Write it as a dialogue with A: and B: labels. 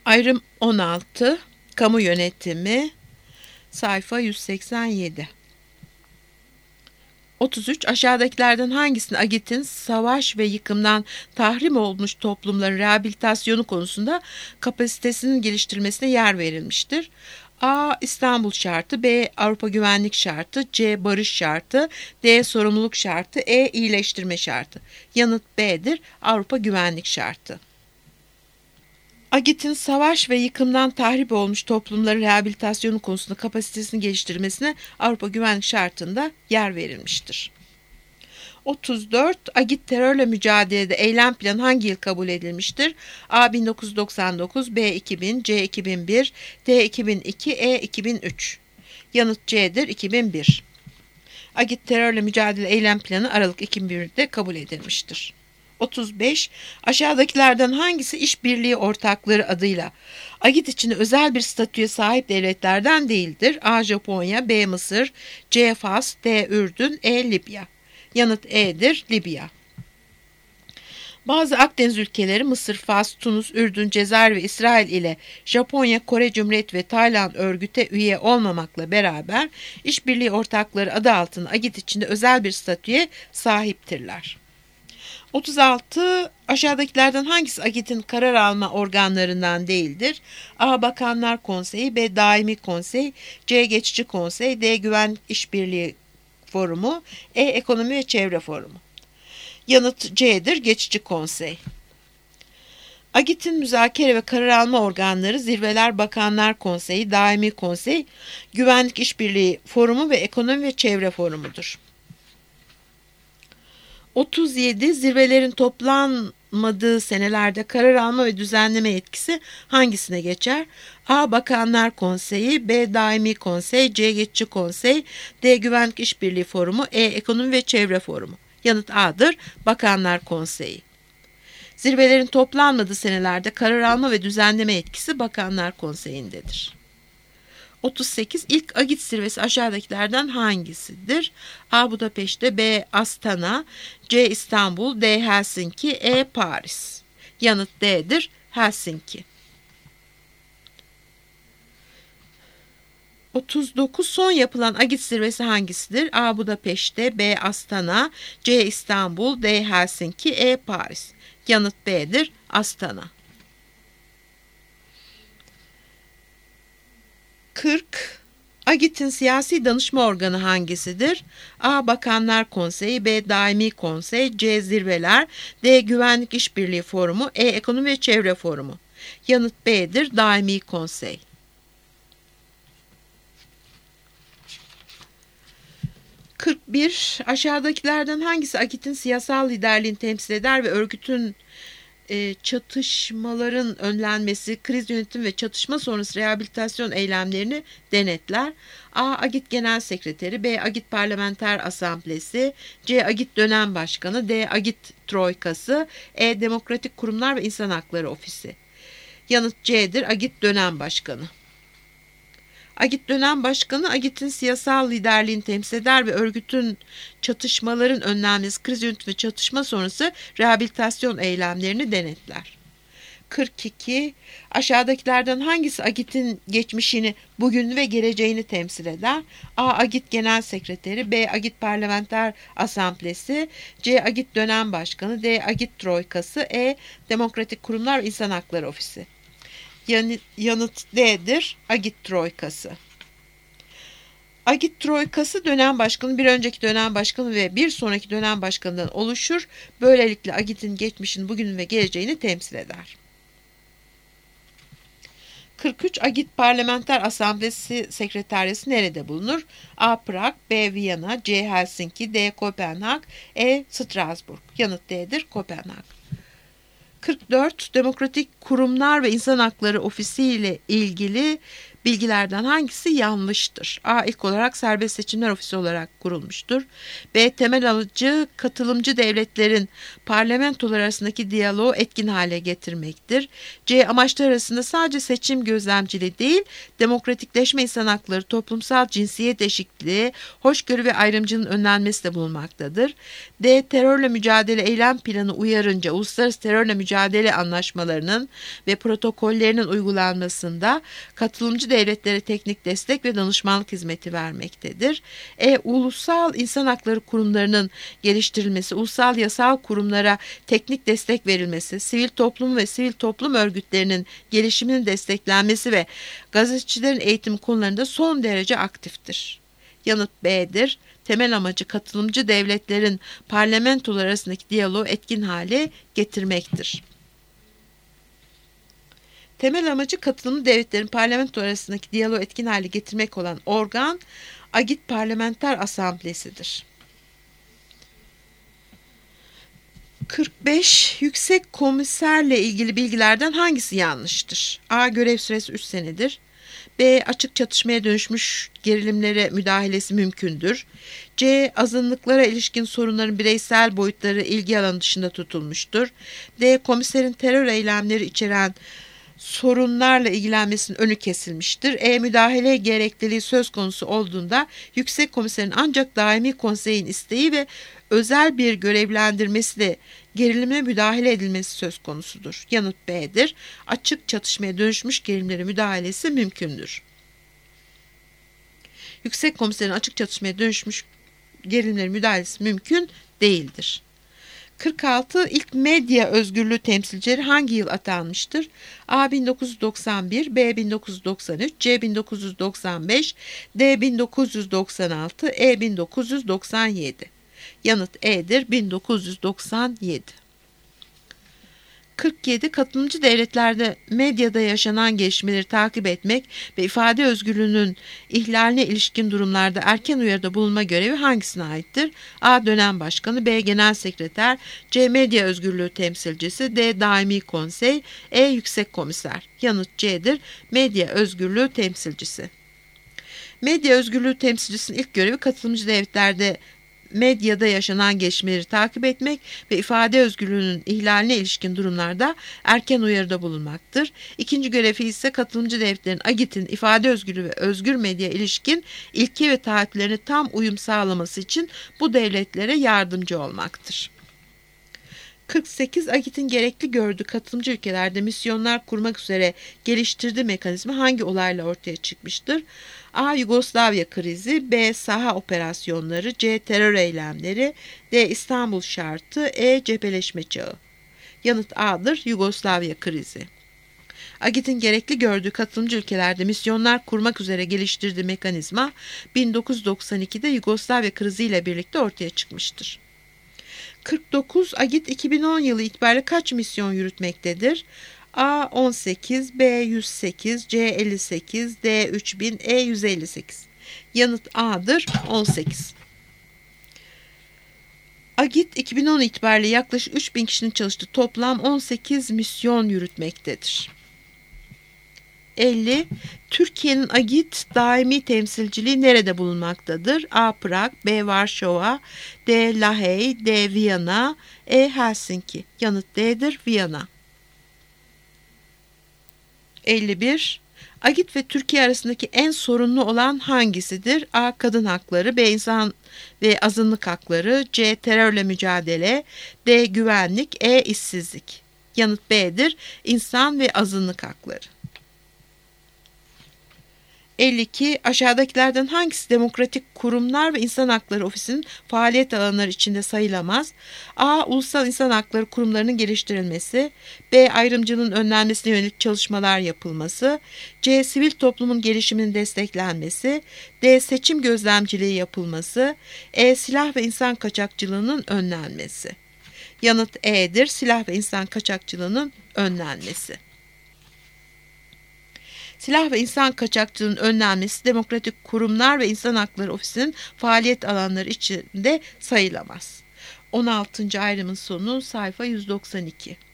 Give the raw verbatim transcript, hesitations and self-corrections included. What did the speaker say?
A: Ayrım on altı, kamu yönetimi, sayfa yüz seksen yedi. otuz üç. Aşağıdakilerden hangisinde Agit'in savaş ve yıkımdan tahrim olmuş toplumların rehabilitasyonu konusunda kapasitesinin geliştirilmesine yer verilmiştir? A. İstanbul şartı, B. Avrupa güvenlik şartı, C. Barış şartı, D. Sorumluluk şartı, E. İyileştirme şartı. Yanıt B'dir. Avrupa güvenlik şartı. Agit'in savaş ve yıkımdan tahrip olmuş toplumların rehabilitasyonu konusunda kapasitesini geliştirmesine Avrupa güvenlik şartında yer verilmiştir. otuz dört. Agit terörle mücadelede eylem planı hangi yıl kabul edilmiştir? A. bin dokuz yüz doksan dokuz, B. iki bin, C. iki bin bir, D. iki bin iki, E. iki bin üç. Yanıt C'dir. iki bin bir. Agit terörle mücadele eylem planı Aralık iki bin bir'de kabul edilmiştir. otuz beş. Aşağıdakilerden hangisi işbirliği ortakları adıyla Agit için özel bir statüye sahip devletlerden değildir? A. Japonya, B. Mısır, C. Fas, D. Ürdün, E. Libya. Yanıt E'dir. Libya. Bazı Akdeniz ülkeleri Mısır, Fas, Tunus, Ürdün, Cezayir ve İsrail ile Japonya, Kore Cumhuriyeti ve Tayland örgüte üye olmamakla beraber işbirliği ortakları adı altında Agit içinde özel bir statüye sahiptirler. otuz altı. Aşağıdakilerden hangisi Agit'in karar alma organlarından değildir? A. Bakanlar Konseyi, B. Daimi Konsey, C. Geçici Konsey, D. Güvenlik İşbirliği Forumu, E. Ekonomi ve Çevre Forumu. Yanıt C'dir. Geçici Konsey. Agit'in müzakere ve karar alma organları Zirveler Bakanlar Konseyi, Daimi Konsey, Güvenlik İşbirliği Forumu ve Ekonomi ve Çevre Forumudur. otuz yedi. Zirvelerin toplanmadığı senelerde karar alma ve düzenleme yetkisi hangisine geçer? A. Bakanlar Konseyi, B. Daimi Konsey, C. Geçici Konsey, D. Güvenlik İşbirliği Forumu, E. Ekonomi ve Çevre Forumu. Yanıt A'dır. Bakanlar Konseyi. Zirvelerin toplanmadığı senelerde karar alma ve düzenleme yetkisi Bakanlar Konseyi'ndedir. otuz sekiz. İlk Agit zirvesi aşağıdakilerden hangisidir? A. Budapeşte, B. Astana, C. İstanbul, D. Helsinki, E. Paris. Yanıt D'dir. Helsinki. otuz dokuz. Son yapılan Agit zirvesi hangisidir? A. Budapeşte, B. Astana, C. İstanbul, D. Helsinki, E. Paris. Yanıt B'dir. Astana. kırk. Agit'in siyasi danışma organı hangisidir? A. Bakanlar Konseyi, B. Daimi Konsey, C. Zirveler, D. Güvenlik İşbirliği Forumu, E. Ekonomi ve Çevre Forumu. Yanıt B'dir. Daimi Konsey. kırk bir. Aşağıdakilerden hangisi Agit'in siyasal liderliğini temsil eder ve örgütün e, çatışmaların önlenmesi, kriz yönetim ve çatışma sonrası rehabilitasyon eylemlerini denetler? A. Agit Genel Sekreteri, B. Agit Parlamenter Asamblesi, C. Agit Dönem Başkanı, D. Agit Troikası, E. Demokratik Kurumlar ve İnsan Hakları Ofisi. Yanıt C'dir. Agit Dönem Başkanı. Agit Dönem Başkanı, Agit'in siyasal liderliğini temsil eder ve örgütün çatışmaların önlenmesi, kriz yönetimi ve çatışma sonrası rehabilitasyon eylemlerini denetler. kırk iki. Aşağıdakilerden hangisi Agit'in geçmişini, bugününü ve geleceğini temsil eder? A. Agit Genel Sekreteri, B. Agit Parlamenter Asamblesi, C. Agit Dönem Başkanı, D. Agit Troikası, E. Demokratik Kurumlar ve İnsan Hakları Ofisi. Yanıt D'dir. Agit Troikası. Agit Troikası dönem başkanı bir önceki dönem başkanı ve bir sonraki dönem başkanından oluşur. Böylelikle Agit'in geçmişini, bugününü ve geleceğini temsil eder. kırk üç. Agit Parlamenter Asamblesi Sekreteryası nerede bulunur? A. Prag, B. Viyana, C. Helsinki, D. Kopenhag, E. Strasbourg. Yanıt D'dir. Kopenhag. kırk dört. Demokratik Kurumlar ve İnsan Hakları Ofisi ile ilgili bilgilerden hangisi yanlıştır? A. İlk olarak Serbest Seçimler Ofisi olarak kurulmuştur. B. Temel amacı katılımcı devletlerin parlamentolar arasındaki diyaloğu etkin hale getirmektir. C. Amaçlar arasında sadece seçim gözlemciliği değil, demokratikleşme, insan hakları, toplumsal cinsiyet eşitliği, hoşgörü ve ayrımcılığın önlenmesi de bulunmaktadır. D. Terörle mücadele eylem planı uyarınca uluslararası terörle mücadele anlaşmalarının ve protokollerinin uygulanmasında katılımcı devletlere teknik destek ve danışmanlık hizmeti vermektedir. E. Ulusal insan hakları kurumlarının geliştirilmesi, ulusal yasal kurumlara teknik destek verilmesi, sivil toplum ve sivil toplum örgütlerinin gelişiminin desteklenmesi ve gazetecilerin eğitimi konularında son derece aktiftir. Yanıt B'dir. Temel amacı katılımcı devletlerin parlamentolar arasındaki diyaloğu etkin hale getirmektir. Temel amacı katılımcı devletlerin parlamentolar arasındaki diyaloğu etkin hale getirmek olan organ, Agit Parlamenter Asamblesi'dir. kırk beş. Yüksek Komiserle ilgili bilgilerden hangisi yanlıştır? A. Görev süresi üç senedir. B. Açık çatışmaya dönüşmüş gerilimlere müdahalesi mümkündür. C. Azınlıklara ilişkin sorunların bireysel boyutları ilgi alanı dışında tutulmuştur. D. Komiserin terör eylemleri içeren sorunlarla ilgilenmesinin önü kesilmiştir. E. Müdahale gerekliliği söz konusu olduğunda Yüksek Komiserin ancak daimi konseyin isteği ve özel bir görevlendirmesiyle gerilime müdahale edilmesi söz konusudur. Yanıt B'dir. Açık çatışmaya dönüşmüş gerilimlere müdahalesi mümkündür. Yüksek Komiserin açık çatışmaya dönüşmüş gerilimlere müdahalesi mümkün değildir. kırk altı. İlk medya özgürlüğü temsilcileri hangi yıl atanmıştır? A. bin dokuz yüz doksan bir, B. bin dokuz yüz doksan üç, C. bin dokuz yüz doksan beş, D. bin dokuz yüz doksan altı, E. bin dokuz yüz doksan yedi. Yanıt E'dir. bin dokuz yüz doksan yedi. kırk yedi. Katılımcı devletlerde medyada yaşanan gelişmeleri takip etmek ve ifade özgürlüğünün ihlaline ilişkin durumlarda erken uyarıda bulunma görevi hangisine aittir? A. Dönem Başkanı, B. Genel Sekreter, C. Medya Özgürlüğü Temsilcisi, D. Daimi Konsey, E. Yüksek Komiser. Yanıt C'dir. Medya Özgürlüğü Temsilcisi. Medya Özgürlüğü Temsilcisinin ilk görevi katılımcı devletlerde medyada yaşanan gelişmeleri takip etmek ve ifade özgürlüğünün ihlaline ilişkin durumlarda erken uyarıda bulunmaktır. İkinci görevi ise katılımcı devletlerin Agit'in ifade özgürlüğü ve özgür medya ilişkin ilke ve taahhütlerine tam uyum sağlaması için bu devletlere yardımcı olmaktır. kırk sekiz. Agit'in gerekli gördüğü katılımcı ülkelerde misyonlar kurmak üzere geliştirdiği mekanizma hangi olayla ortaya çıkmıştır? A. Yugoslavya krizi, B. Saha operasyonları, C. Terör eylemleri, D. İstanbul şartı, E. Cepheleşme çağı. Yanıt A'dır. Yugoslavya krizi. Agit'in gerekli gördüğü katılımcı ülkelerde misyonlar kurmak üzere geliştirdiği mekanizma bin dokuz yüz doksan ikide Yugoslavya kriziyle birlikte ortaya çıkmıştır. kırk dokuz. Agit iki bin on yılı itibariyle kaç misyon yürütmektedir? A. on sekiz, B. yüz sekiz, C. elli sekiz, D. üç bin, E. yüz elli sekiz. Yanıt A'dır. on sekiz. Agit iki bin on itibariyle yaklaşık üç bin kişinin çalıştığı toplam on sekiz misyon yürütmektedir. elli. Türkiye'nin Agit daimi temsilciliği nerede bulunmaktadır? A. Prag, B. Varşova, D. Lahey, D. Viyana, E. Helsinki. Yanıt D'dir. Viyana. elli bir. Agit ve Türkiye arasındaki en sorunlu olan hangisidir? A. Kadın hakları, B. İnsan ve azınlık hakları, C. Terörle mücadele, D. Güvenlik, E. işsizlik. Yanıt B'dir. İnsan ve azınlık hakları. elli iki. Aşağıdakilerden hangisi demokratik kurumlar ve insan hakları ofisinin faaliyet alanları içinde sayılamaz? A. Ulusal insan hakları kurumlarının geliştirilmesi, B. Ayrımcılığın önlenmesine yönelik çalışmalar yapılması, C. Sivil toplumun gelişiminin desteklenmesi, D. Seçim gözlemciliği yapılması, E. Silah ve insan kaçakçılığının önlenmesi. Yanıt E'dir. Silah ve insan kaçakçılığının önlenmesi. Silah ve insan kaçakçılığının önlenmesi demokratik kurumlar ve insan hakları ofisinin faaliyet alanları içinde sayılamaz. on altıncı ayrımın sonu sayfa yüz doksan iki.